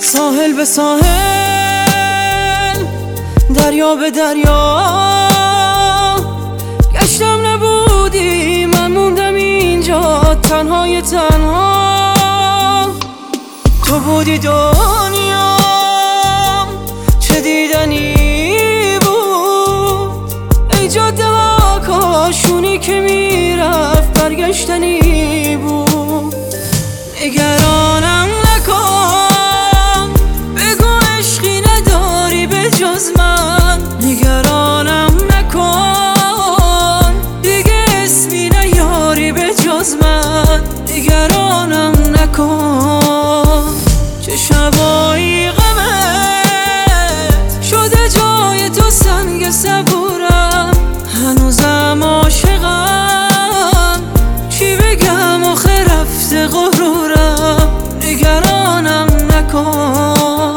ساحل به ساحل، دریا به دریا گشتم نبودی، من موندم اینجا تنهای تنها. تو بودی دنیا چه دیدنی بود، ای جاده ها کاشونی که میرفت برگشتنی بود. نگرانم نکن، بگو عشقی نداری به جز من. نگرانم نکن، دیگه اسمی نیاری به جز من. نگرانم نکن، چه شبایی غمت شده جای تو سنگ صبورم. هنوزم عاشقم، چی بگم آخه رفته غرورم. نگرانم نکن.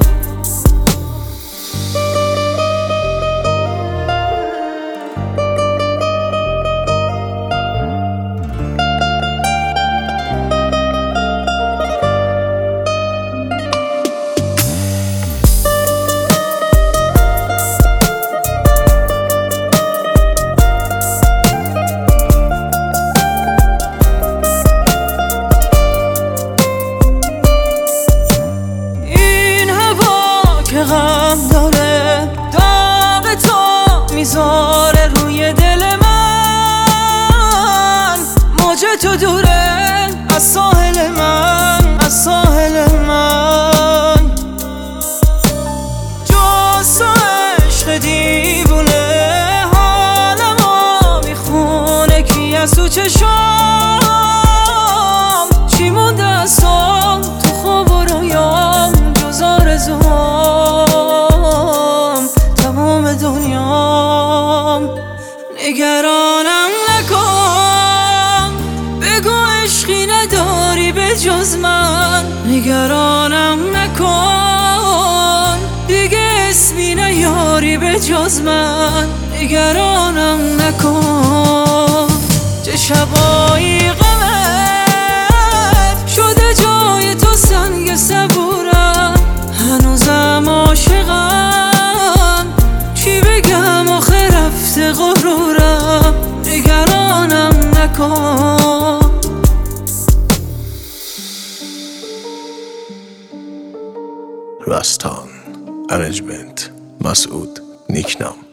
غم داره داغ تو میذاره روی دل من. موج تو دوره از ساحل من، از ساحل من. جز تو عشق دیوونه حالمو میخونه، کی از تو چشام چی مونده از تو خواب و رویام جز آرزوام تمام دنیام. نگرانم نکن، بگو عشقی نداری به جز من. نگرانم نکن، دیگه اسمی نیاری به جز من. نگرانم نکن، چه شبایی غمت شده جای تو سنگ صبورم. هنوزم عاشقم، چی بگم آخه رفته غرورم. نگرانم نکن. راستان، ارنجمنت، مسعود نیکنام.